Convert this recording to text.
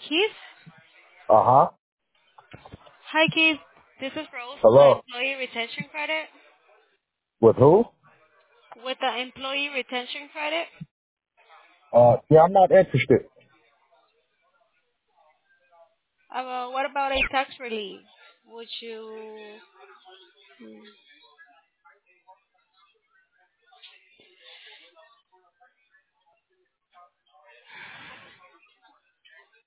Keith? Uh-huh. Hi, Keith. This is Rose with the Hello. Employee Retention Credit. With who? With the Employee Retention Credit? Yeah, I'm not interested. What about a tax relief? Would you?